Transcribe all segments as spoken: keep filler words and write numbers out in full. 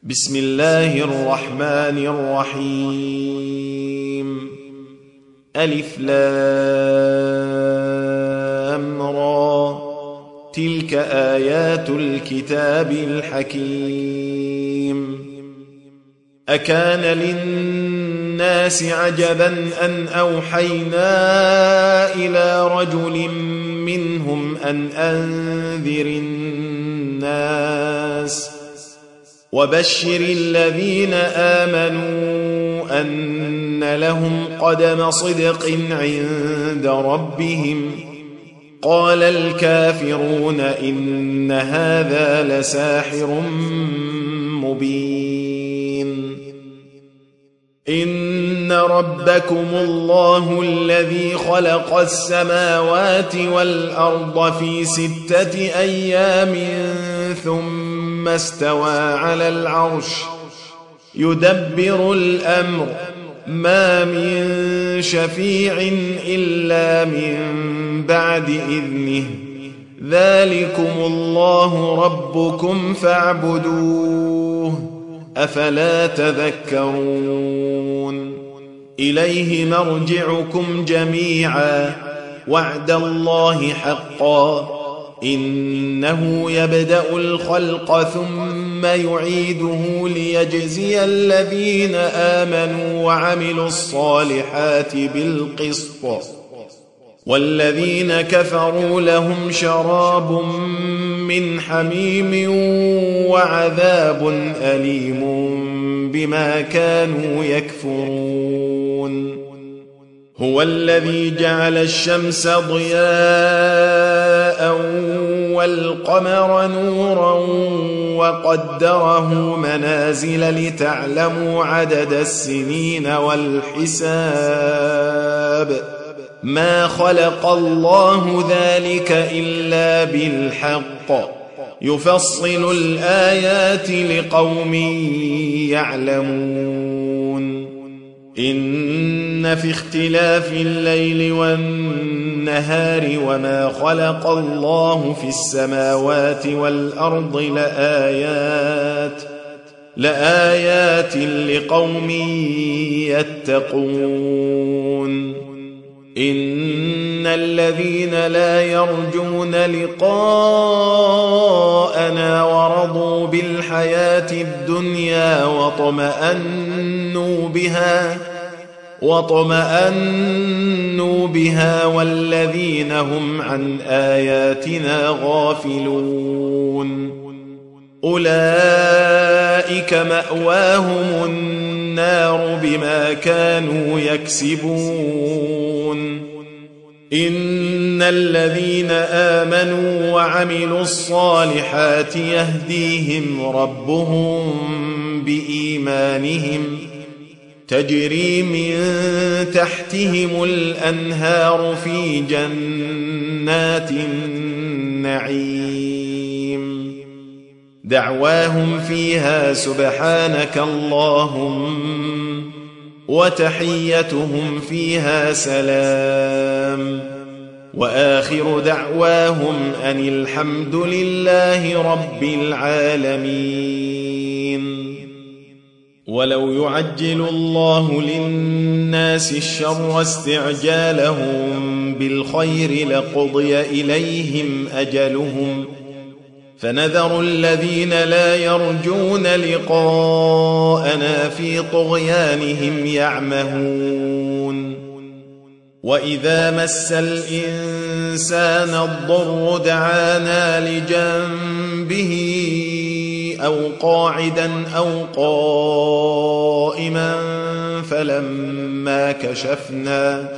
بسم الله الرحمن الرحيم. ألف لام را، تلك آيات الكتاب الحكيم. أكان للناس عجبا أن أوحينا إلى رجل منهم أن أنذر الناس وبشر الذين آمنوا أن لهم قدم صدق عند ربهم. قال الكافرون إن هذا لساحر مبين. إن ربكم الله الذي خلق السماوات والأرض في ستة أيام ثم استوى على العرش يدبر الأمر ما من شفيع إلا من بعد إذنه ذلكم الله ربكم فاعبدوه أفلا تذكرون. إليه مرجعكم جميعا وعد الله حقا إنه يبدأ الخلق ثم يعيده ليجزي الذين آمنوا وعملوا الصالحات بالقسط والذين كفروا لهم شراب من حميم وعذاب أليم بما كانوا يكفرون. هو الذي جعل الشمس ضياء والقمر نورا وقدره منازل لتعلموا عدد السنين والحساب ما خلق الله ذلك إلا بالحق يفصل الآيات لقوم يعلمون. إن في اختلاف الليل والنهار وما خلق الله في السماوات والأرض لآيات لآيات لقوم يتقون. إن الذين لا يرجون لقاءنا ورضوا بالحياة الدنيا وطمأنوا بها وطمأنوا بها والذين هم عن آياتنا غافلون أولئك مأواهم النار بما كانوا يكسبون. إن الذين آمنوا وعملوا الصالحات يهديهم ربهم بإيمانهم تجري من تحتهم الأنهار في جنات النعيم دعواهم فيها سبحانك اللهم وتحيتهم فيها سلام وآخر دعواهم أن الحمد لله رب العالمين. ولو يعجل الله للناس الشر استعجالهم بالخير لقضي إليهم أجلهم فنذر الذين لا يرجون لقاءنا في طغيانهم يعمهون. وإذا مس الإنسان الضر دعانا لجنبه أو قاعدا أو قائما فلما كشفنا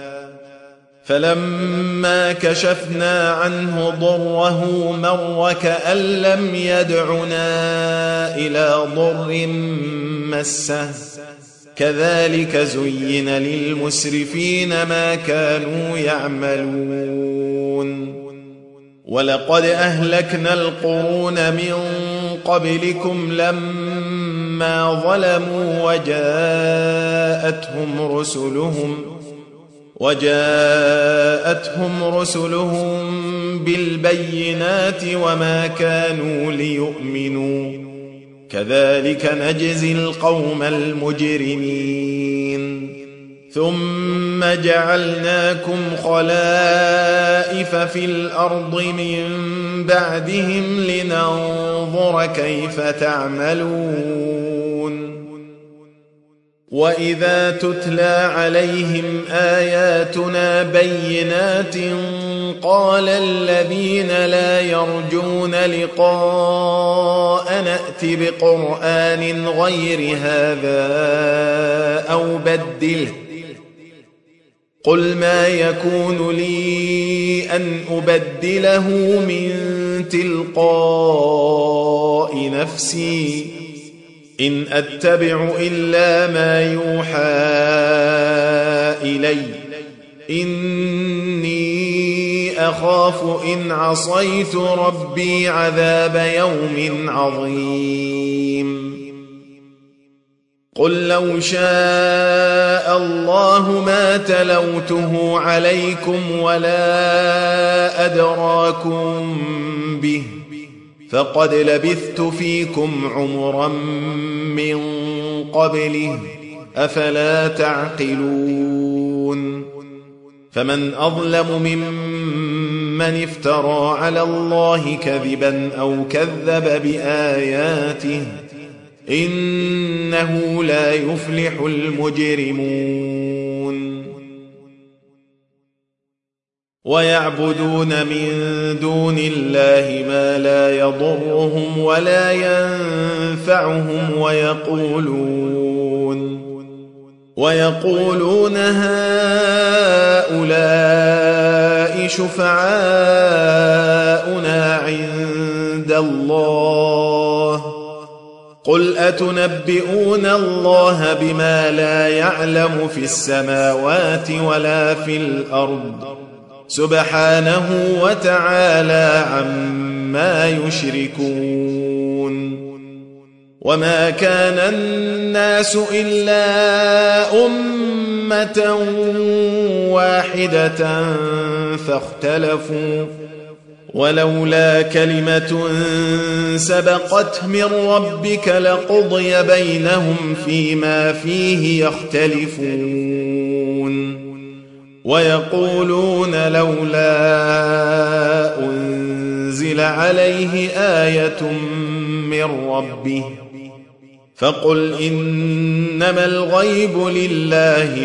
فلما كشفنا عنه ضره مر كأن لم يدعنا إلى ضر مسه كذلك زين للمسرفين ما كانوا يعملون. ولقد أهلكنا القرون من قبلكم لما ظلموا وجاءتهم رسلهم وجاءتهم رسلهم بالبينات وما كانوا ليؤمنوا كذلك نجزي القوم المجرمين ثم جعلناكم خلائف في الأرض من بعدهم لننظر كيف تعملون وإذا تتلى عليهم آياتنا بينات قال الذين لا يرجون لقاء نأت بقرآن غير هذا أو بدله قل ما يكون لي أن أبدله من تلقاء نفسي إن أتبع إلا ما يوحى إلي إني أخاف إن عصيت ربي عذاب يوم عظيم قل لو شاء الله ما تلوته عليكم ولا أدراكم به فقد لبثت فيكم عمرا من قبله أفلا تعقلون فمن أظلم ممن افترى على الله كذبا أو كذب بآياته إنه لا يفلح المجرمون ويعبدون من دون الله ما لا يضرهم ولا ينفعهم ويقولون ويقولون هؤلاء شفعاؤنا عند الله قل أتنبئون الله بما لا يعلم في السماوات ولا في الأرض سبحانه وتعالى عما يشركون وما كان الناس إلا أمة واحدة فاختلفوا ولولا كلمة سبقت من ربك لقضي بينهم فيما فيه يختلفون ويقولون لولا أنزل عليه آية من ربه فقل إنما الغيب لله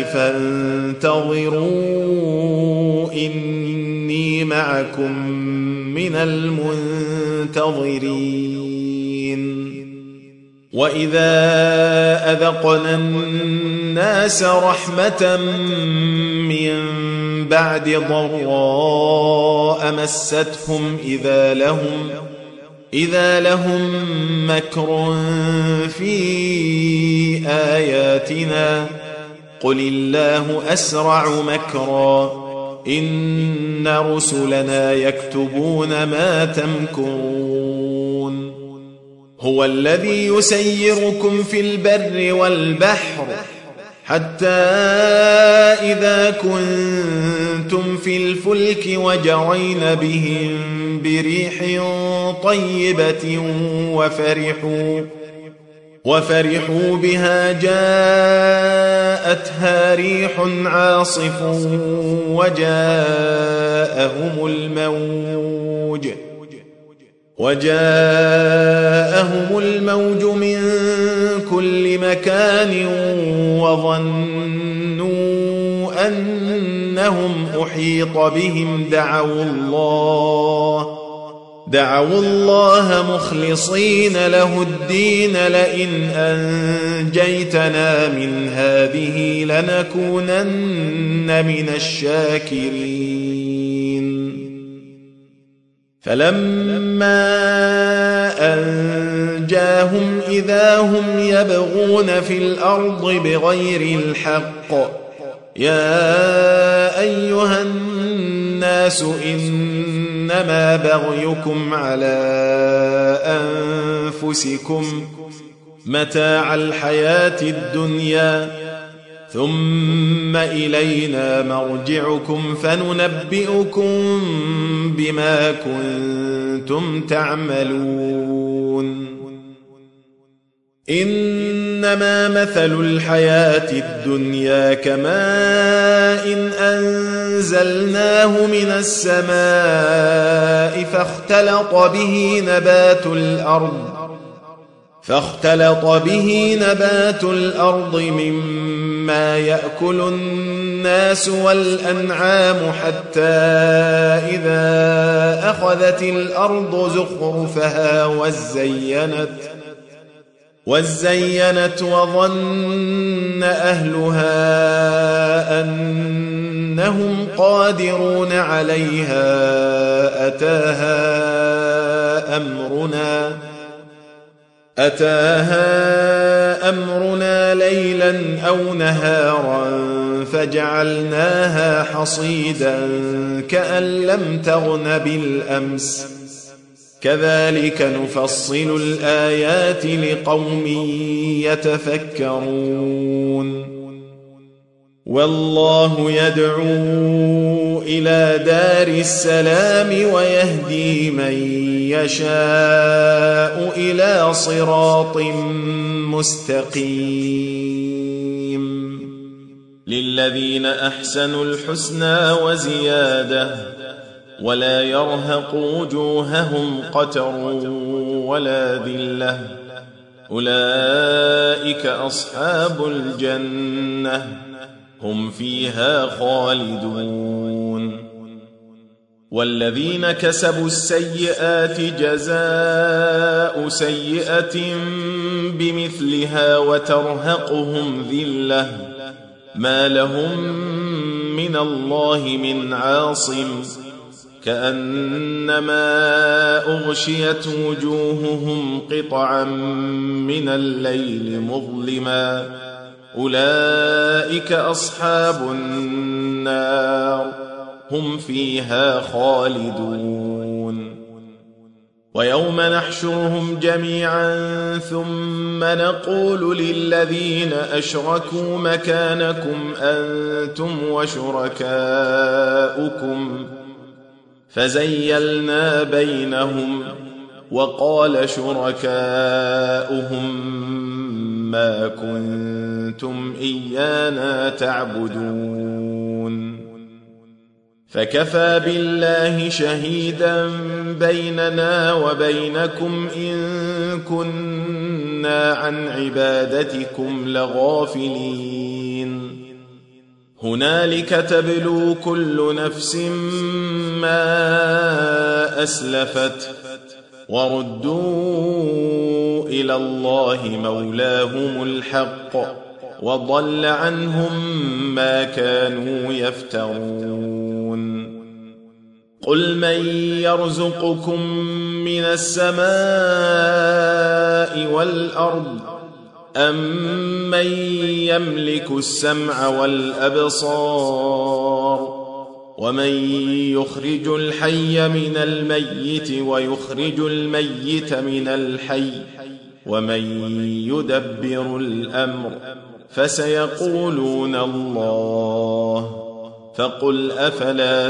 فانتظروا إني معكم من المنتظرين وإذا أذقنا الناس رحمة من بعد ضراء مستهم إذا لهم إذا لهم مكر في آياتنا قل الله أسرع مكرا إن رسلنا يكتبون ما تمكرون هو الذي يسيركم في البر والبحر حتى إذا كنتم في الفلك وجرين بهم بريح طيبة وفرحوا وفرحوا بها جاءتها ريح عاصف وجاءهم الموج وجاءهم الموج من كل مكان وظنوا أنهم أحيط بهم دعوا الله دعوا الله مخلصين له الدين لئن أنجيتنا من هذه لنكونن من الشاكرين فلما أنجاهم إذا هم يبغون في الأرض بغير الحق يا أيها الناس إنما بغيكم على أنفسكم متاع الحياة الدنيا ثم إلينا مرجعكم فننبئكم بما كنتم تعملون إنما مثل الحياة الدنيا كماء إن أنزلناه من السماء فاختلط به نبات الأرض فاختلط به نبات الأرض مما يأكل الناس والأنعام حتى إذا أخذت الأرض زخرفها وزينت وزينت وظن أهلها أنهم قادرون عليها أتاها أمرنا أتاها أمرنا ليلا أو نهارا فجعلناها حصيدا كأن لم تغن بالأمس كذلك نفصل الآيات لقوم يتفكرون والله يدعو إلى دار السلام ويهدي من يشاء إلى صراط مستقيم للذين أحسنوا الحسنى وزيادة ولا يرهق وجوههم قتر ولا ذلة أولئك أصحاب الجنة هم فيها خالدون والذين كسبوا السيئات جزاء سيئة بمثلها وترهقهم ذلة ما لهم من الله من عاصم كأنما أغشيت وجوههم قطعا من الليل مظلما أولئك أصحاب النار هم فيها خالدون ويوم نحشرهم جميعا ثم نقول للذين أشركوا مكانكم أنتم وشركاؤكم فزيلنا بينهم وقال شركاؤهم ما كنتم إيانا تعبدون فكفى بالله شهيدا بيننا وبينكم إن كنا عن عبادتكم لغافلين هنالك تبلو كل نفس ما أسلفت وردوا إلى الله مولاهم الحق وضل عنهم ما كانوا يفترون قل من يرزقكم من السماء والأرض أم من يملك السمع والأبصار ومن يخرج الحي من الميت ويخرج الميت من الحي ومن يدبر الأمر فسيقولون الله فقل أفلا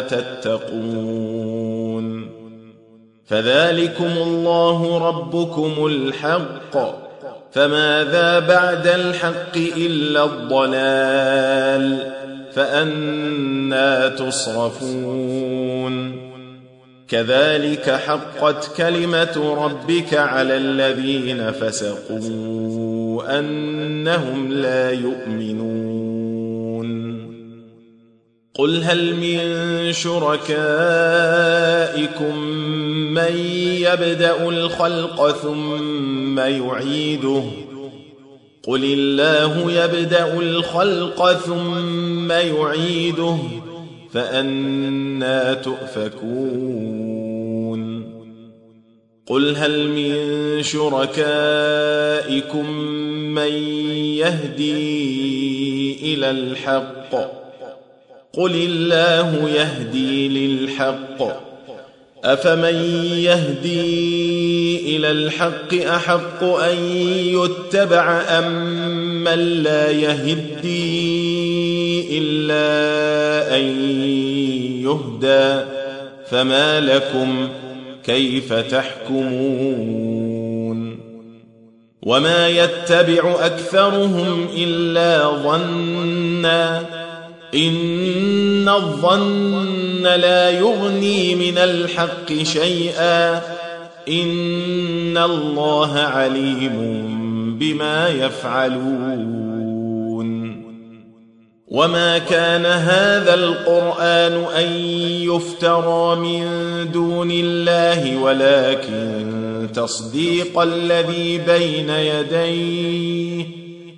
تتقون فذلكم الله ربكم الحق فماذا بعد الحق إلا الضلال فأنى تصرفون كذلك حقت كلمة ربك على الذين فسقوا أنهم لا يؤمنون قل هل من شركائكم من يبدأ الخلق ثم يعيده قل الله يبدأ الخلق ثم يعيده فأنى تؤفكون قل هل من شركائكم من يهدي إلى الحق قل الله يهدي للحق أفمن يهدي إلى الحق أحق أن يتبع أم من لا يهدي إلا أن يهدى فما لكم كيف تحكمون وما يتبع أكثرهم إلا ظنا إن الظن لا يغني من الحق شيئا إن الله عليم بما يفعلون. وما كان هذا القرآن أن يفترى من دون الله ولكن تصديق الذي بين يديه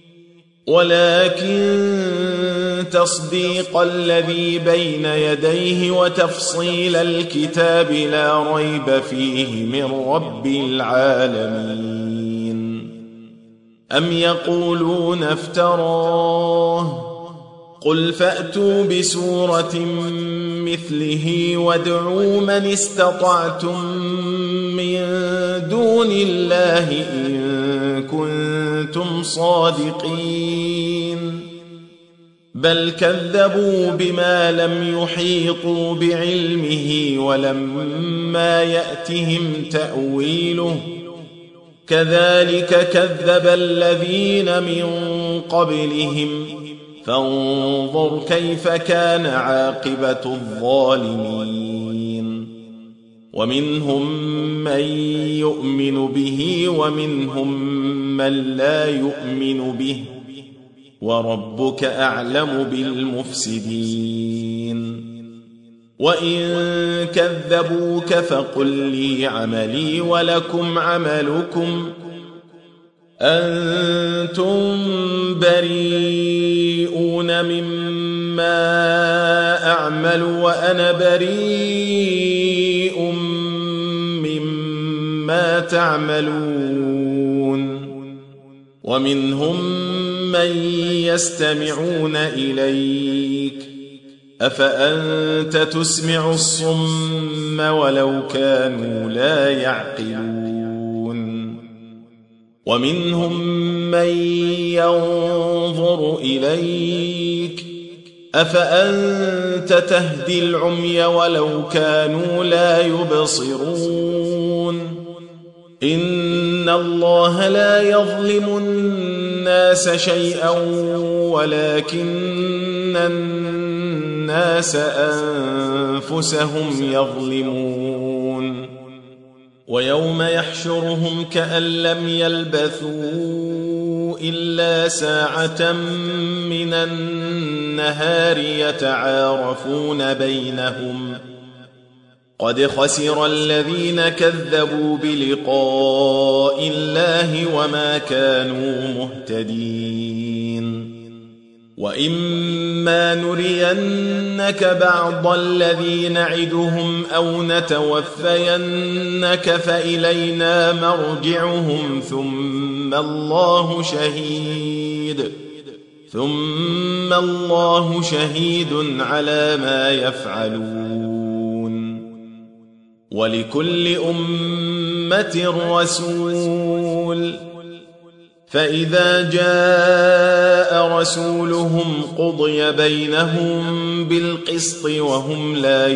ولكن تصديق الذي بين يديه وتفصيل الكتاب لا ريب فيه من رب العالمين. أم يقولون افتراه قل فأتوا بسورة مثله وادعوا من استطعتم من دون الله إن كنتم صادقين بل كذبوا بما لم يحيطوا بعلمه ولما يأتهم تأويله كذلك كذب الذين من قبلهم فانظر كيف كان عاقبة الظالمين. ومنهم من يؤمن به ومنهم من لا يؤمن به وربك أعلم بالمفسدين. وإن كذبوك فقل لي عملي ولكم عملكم أنتم بريئون مما أعمل وأنا بريء مما تعملون. ومنهم من يستمعون إليك أفأنت تسمع الصم ولو كانوا لا يعقلون. ومنهم من ينظر إليك أفأنت تهدي العمي ولو كانوا لا يبصرون. إن الله لا يظلم الناس شيئا ولكن الناس أنفسهم يظلمون. ويوم يحشرهم كأن لم يلبثوا إلا ساعة من النهار يتعارفون بينهم قد خسر الذين كذبوا بلقاء الله وما كانوا مهتدين. وإما نرينك بعض الذي نعدهم أو نتوفينك فإلينا مرجعهم ثم الله شهيد ثم الله شهيد على ما يفعلون. ولكل أمة رسول فإذا جاء رسولهم قضي بينهم بالقسط وهم لا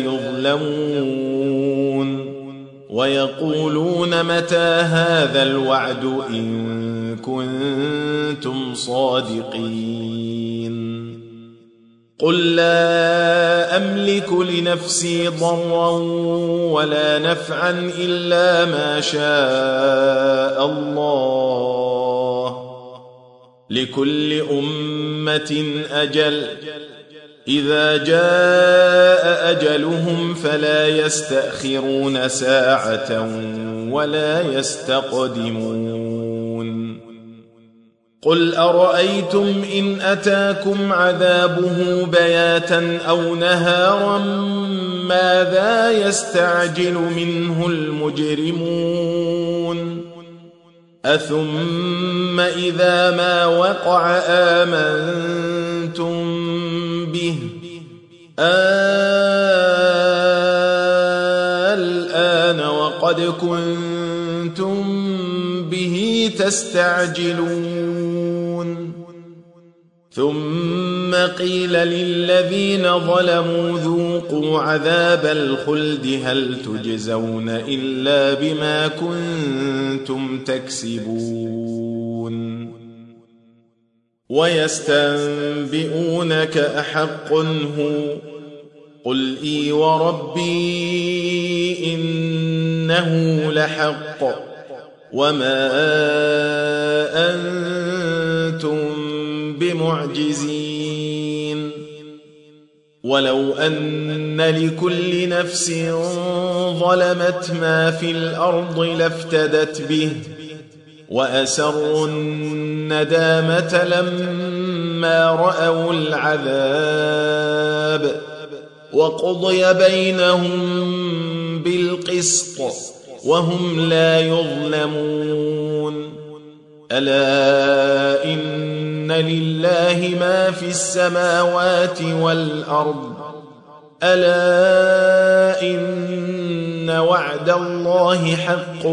يظلمون. ويقولون متى هذا الوعد إن كنتم صادقين. قل لا أملك لنفسي ضرا ولا نفعا إلا ما شاء الله لكل أمة أجل إذا جاء أجلهم فلا يستأخرون ساعة ولا يستقدمون. قل أرأيتم إن أتاكم عذابه بياتا أو نهارا ماذا يستعجل منه المجرمون. أثم إذا ما وقع آمنتم به الآن وقد كنتم به تستعجلون. ثم قيل للذين ظلموا ذوقوا عذاب الخلد هل تجزون إلا بما كنتم تكسبون. ويستنبئونك أحق هو قل إي وربي إنه لحق وما أنتم بمعجزين ولو أن لكل نفس ظلمت ما في الأرض لافتدت به وأسروا الندامة لما رأوا العذاب وقضي بينهم بالقسط وهم لا يظلمون ألا إن لله ما في السماوات والأرض ألا إن وعد الله حق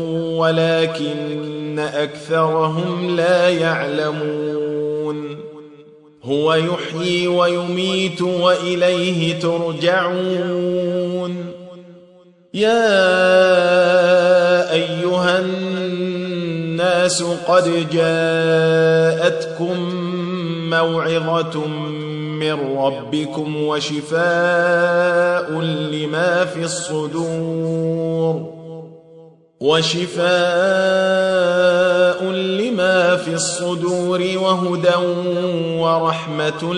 ولكن أكثرهم لا يعلمون هو يحيي ويميت وإليه ترجعون يا أيها الناس قد جاءتكم موعظة من ربكم وشفاء لما في الصدور وشفاء لما في الصدور وهدى ورحمة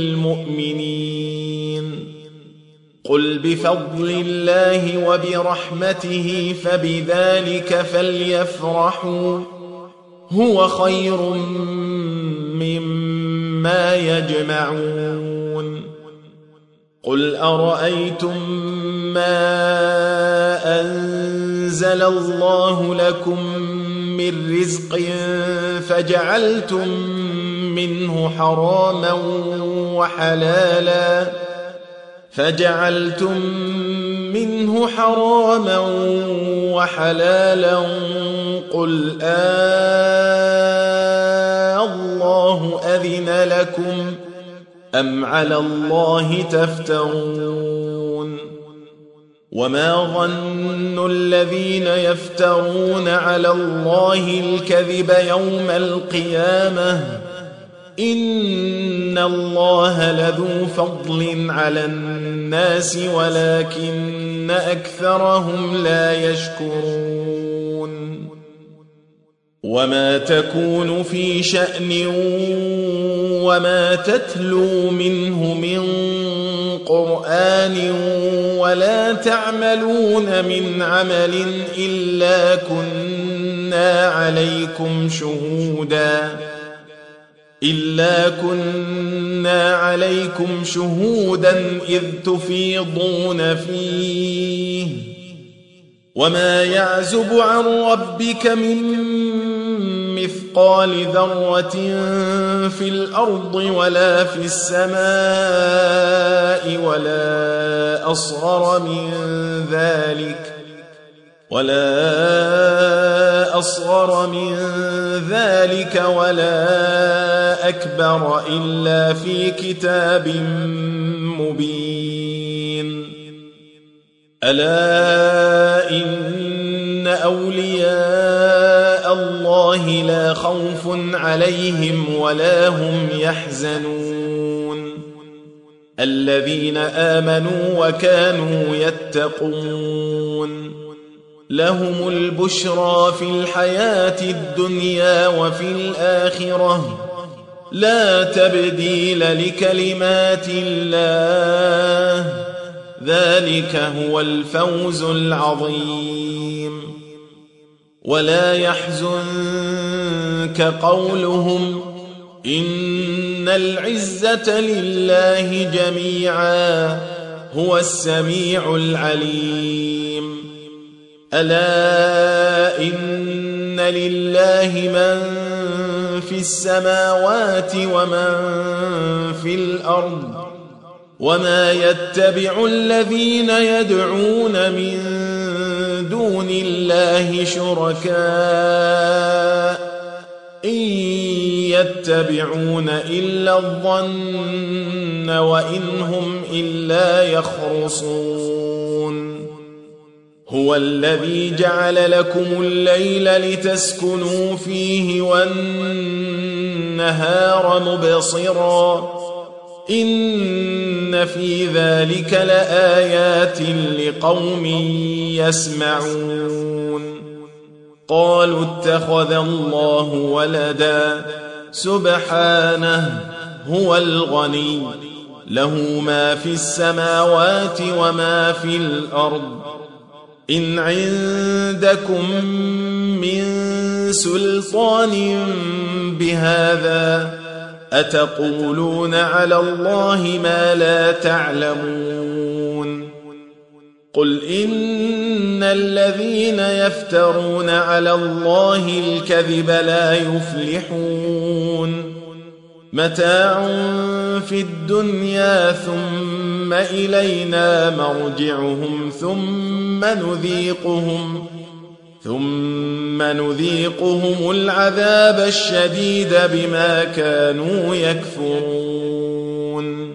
للمؤمنين قل بفضل الله وبرحمته فبذلك فليفرحوا هو خير مما يجمعون قل أرأيتم ما أنزل الله لكم من رزق فجعلتم منه حراما وحلالا فجعلتم منه حراما وحلالا قل آه الله أذن لكم أم على الله تفترون وما ظن الذين يفترون على الله الكذب يوم القيامة إن الله لذو فضل على الناس ولكن أكثرهم لا يشكرون وما تكون في شأن وما تتلو منه من قرآن ولا تعملون من عمل إلا كنا عليكم شهودا إلا كنا عليكم شهودا إذ تفيضون فيه وما يعزب عن ربك من مثقال ذرة في الأرض ولا في السماء ولا أصغر من ذلك ولا أصغر من ذلك ولا أكبر إلا في كتاب مبين ألا إن أولياء الله لا خوف عليهم ولا هم يحزنون الذين آمنوا وكانوا يتقون لهم البشرى في الحياة الدنيا وفي الآخرة لا تبديل لكلمات الله ذلك هو الفوز العظيم ولا يحزنك قولهم إن العزة لله جميعا هو السميع العليم ألا إن لله من في السماوات ومن في الأرض وما يتبع الذين يدعون من دون الله شركاء إن يتبعون إلا الظن وإن هم إلا يخرصون هو الذي جعل لكم الليل لتسكنوا فيه والنهار مبصرا إن في ذلك لآيات لقوم يسمعون قالوا اتخذ الله ولدا سبحانه هو الغني له ما في السماوات وما في الأرض إن عندكم من سلطان بهذا أتقولون على الله ما لا تعلمون قل إن الذين يفترون على الله الكذب لا يفلحون متاع في الدنيا ثم إلينا مرجعهم ثم نذيقهم ثم نذيقهم العذاب الشديد بما كانوا يكفرون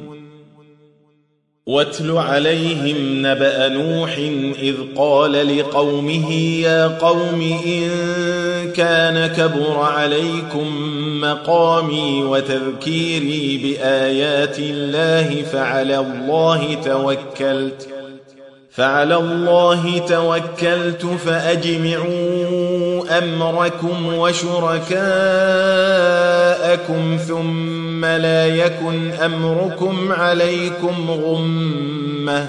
واتل عليهم نبأ نوح إذ قال لقومه يا قوم إن كان كبر عليكم مقامي وتذكيري بآيات الله فعلى الله توكلت فعلى الله توكلت فأجمعوا أمركم وشركاءكم ثم لا يكن أمركم عليكم غمة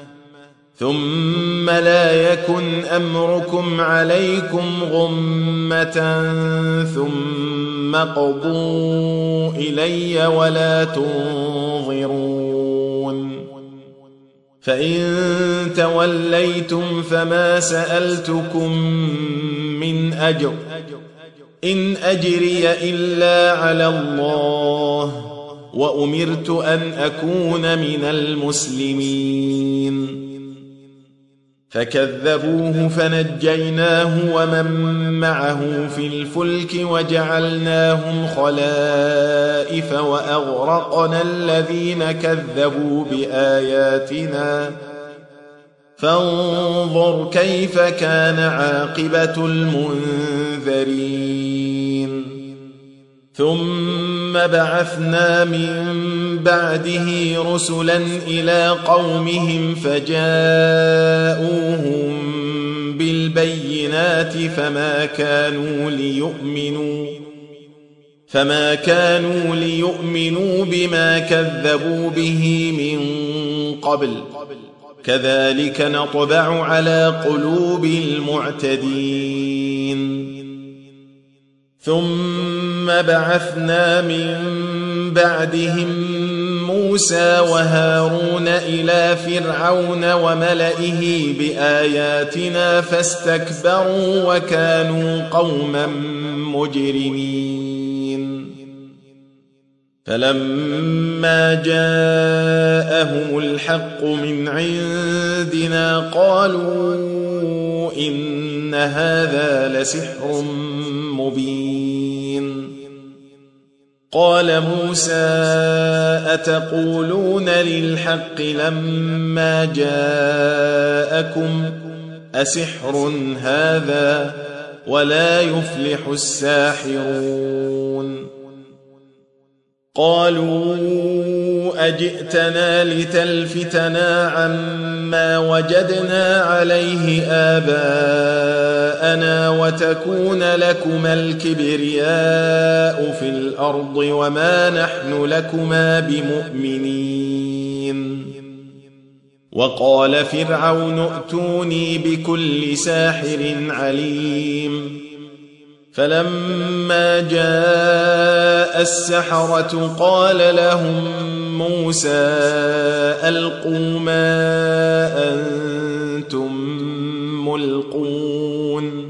ثم لا يكن أمركم عليكم غمة ثم قضوا إلي ولا تنظرون فإن توليتم فما سألتكم من أجر إن أجري إلا على الله وأمرت أن أكون من المسلمين فكذبوه فنجيناه ومن معه في الفلك وجعلناهم خلائف وأغرقنا الذين كذبوا بآياتنا فانظر كيف كان عاقبة المنذرين ثم بعثنا من بعده رسلا إلى قومهم فجاءوهم بالبينات فما كانوا ليؤمنوا فما كانوا ليؤمنوا بما كذبوا به من قبل كذلك نطبع على قلوب المعتدين ثم بعثنا من بعدهم موسى وهارون إلى فرعون وملئه بآياتنا فاستكبروا وكانوا قوما مجرمين فلما جاءهم الحق من عندنا قالوا إن هذا لسحر مبين قال موسى أتقولون للحق لما جاءكم أسحر هذا ولا يفلح الساحرون قالوا أجئتنا لتلفتنا عما وجدنا عليه آباءنا وتكون لكما الكبرياء في الأرض وما نحن لكما بمؤمنين وقال فرعون ائتوني بكل ساحر عليم فلما جاء السحرة قال لهم موسى ألقوا ما أنتم ملقون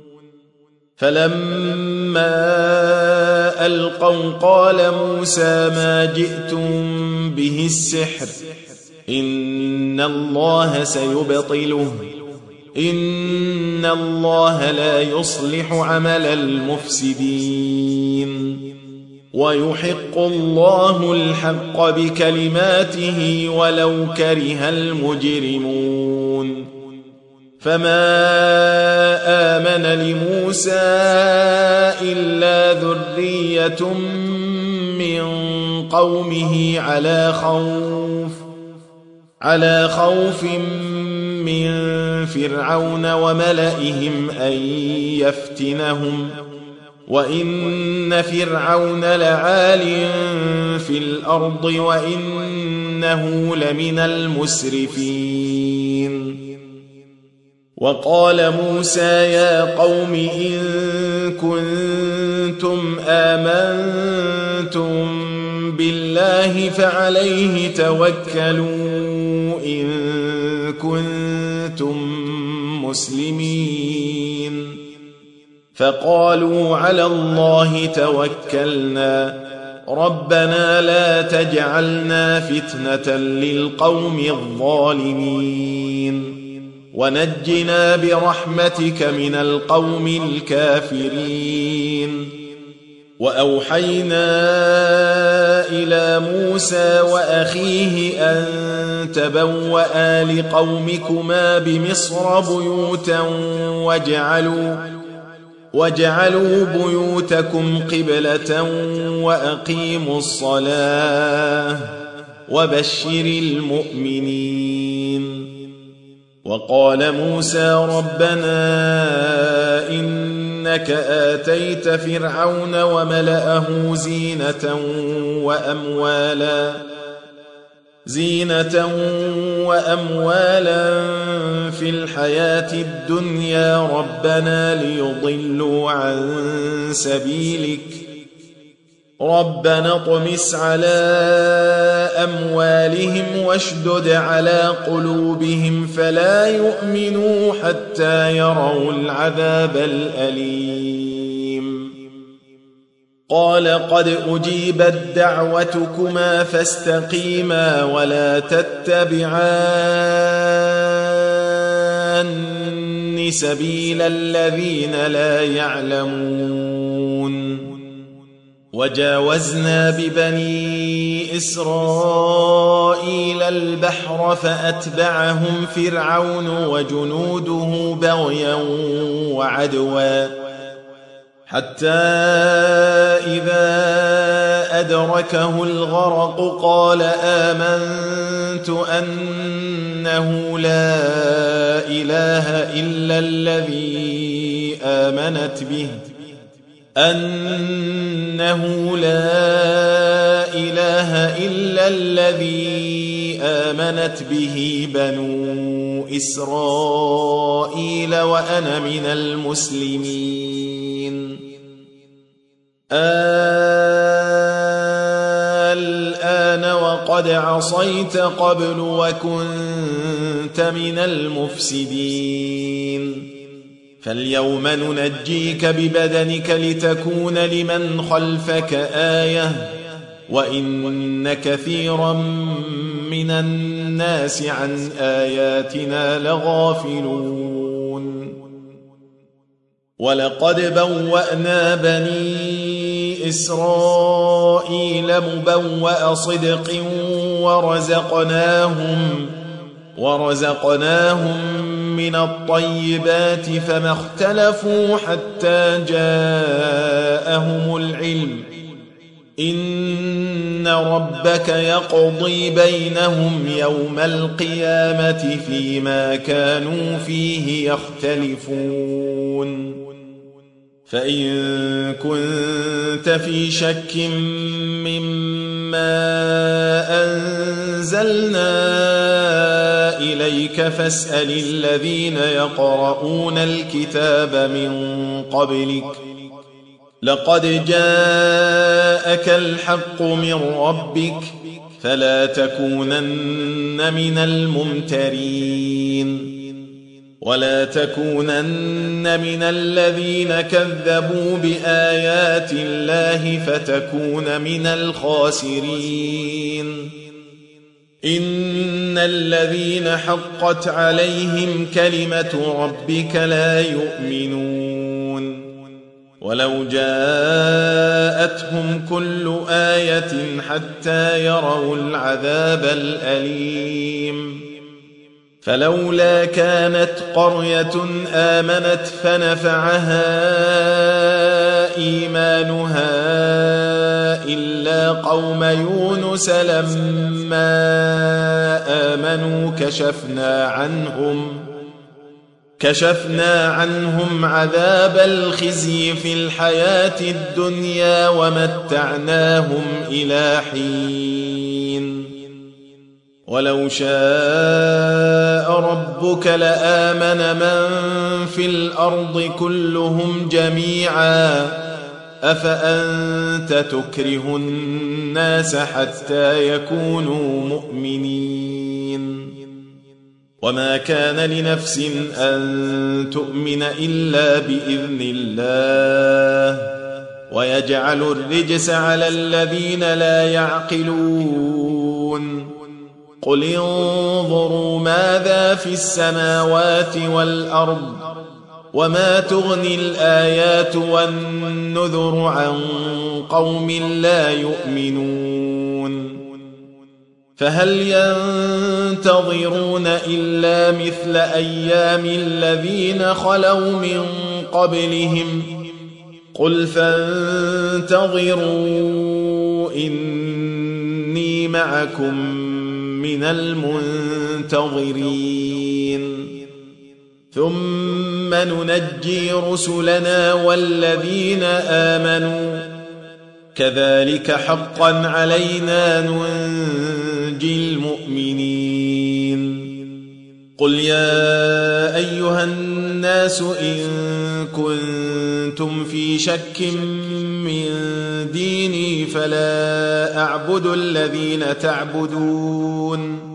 فلما ألقوا قال موسى ما جئتم به السحر إن الله سيبطله إن الله لا يصلح عمل المفسدين ويحق الله الحق بكلماته ولو كره المجرمون فما آمن لموسى إلا ذرية من قومه على خوف على خوف من فرعون وملئهم أن يفتنهم وإن فرعون لعال في الأرض وإنه لمن المسرفين. وقال موسى يا قوم إن كنتم آمنتم بالله فعليه توكلوا إن كنتم مسلمين. فقالوا على الله توكلنا ربنا لا تجعلنا فتنة للقوم الظالمين ونجنا برحمتك من القوم الكافرين. وأوحينا إلى موسى وأخيه أن تبوأ لقومكما بمصر بيوتا واجعلوا واجعلوا بيوتكم قبلة وأقيموا الصلاة وبشر المؤمنين. وقال موسى ربنا إنك آتيت فرعون وملأه زينة وأموالا زينة وأموالا في الحياة الدنيا ربنا ليضلوا عن سبيلك ربنا اطمس على أموالهم واشدد على قلوبهم فلا يؤمنوا حتى يروا العذاب الأليم. قال قد أجيبت دعوتكما فاستقيما ولا تتبعان سبيل الذين لا يعلمون. وجاوزنا ببني إسرائيل البحر فأتبعهم فرعون وجنوده بغيا وعدوا حتى إذا أدركه الغرق قال آمنت أنه لا إله إلا الذي آمنت به أنه لا إله إلا الذي آمنت به بنو إسرائيل وأنا من المسلمين. الآن وقد عصيت قبل وكنت من المفسدين فاليوم ننجيك ببدنك لتكون لمن خلفك آية وإن كثيرا من الناس عن آياتنا لغافلون. ولقد بوأنا بني إسرائيل مبوأ صدق ورزقناهم ورزقناهم من الطيبات فما اختلفوا حتى جاءهم العلم إن ربك يقضي بينهم يوم القيامة فيما كانوا فيه يختلفون. فإن كنت في شك مما أنزلنا إليك فاسأل الذين يقرؤون الكتاب من قبلك لقد جاءك الحق من ربك فلا تكونن من الممترين ولا تكونن من الذين كذبوا بآيات الله فتكون من الخاسرين. إن الذين حقت عليهم كلمة ربك لا يؤمنون ولو جاءتهم كل آية حتى يروا العذاب الأليم فلولا كانت قرية آمنت فنفعها إيمانها إلا قوم يونس لما آمنوا كشفنا عنهم كشفنا عنهم عذاب الخزي في الحياة الدنيا ومتعناهم إلى حين ولو شاء ربك لآمن من في الأرض كلهم جميعا أفأنت تكره الناس حتى يكونوا مؤمنين وما كان لنفس أن تؤمن إلا بإذن الله ويجعل الرجس على الذين لا يعقلون قل انظروا ماذا في السماوات والأرض وما تغني الآيات والنذر عن قوم لا يؤمنون فهل ينتظرون إلا مثل أيام الذين خلوا من قبلهم قل فانتظروا إني معكم من المنتظرين ثم ننجي رسلنا والذين آمنوا كذلك حقا علينا ننجي المؤمنين قل يا أيها الناس إن كنتم في شك من ديني فلا أعبد الذين تعبدون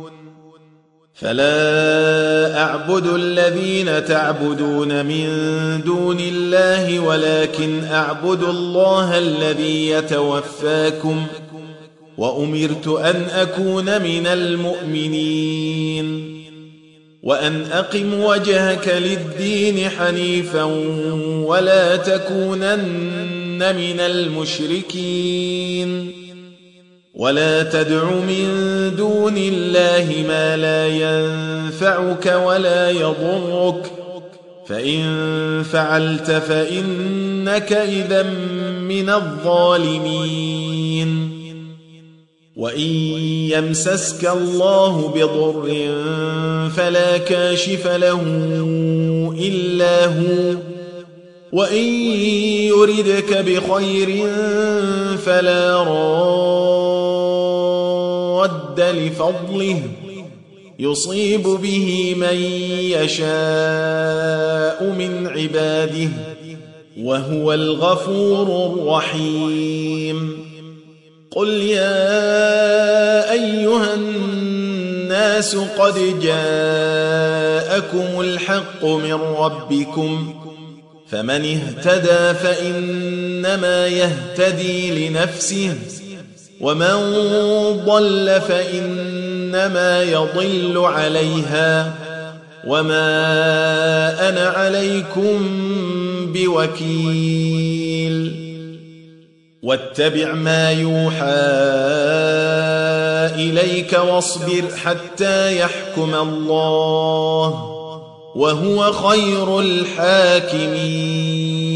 فلا أعبد الذين تعبدون من دون الله ولكن أعبد الله الذي يتوفاكم وأمرت أن أكون من المؤمنين وأن أقم وجهك للدين حنيفا ولا تكونن من المشركين ولا تدع من دون الله ما لا ينفعك ولا يضرك فإن فعلت فإنك إذا من الظالمين وإن يمسسك الله بضر فلا كاشف له إلا هو وإن يردك بخير فلا راد لفضله يصيب به من يشاء من عباده وهو الغفور الرحيم قل يا أيها الناس قد جاءكم الحق من ربكم فمن اهتدى فإنما يهتدي لنفسه ومن ضل فإنما يضل عليها وما أنا عليكم بوكيل واتبع ما يوحى إليك واصبر حتى يحكم الله وهو خير الحاكمين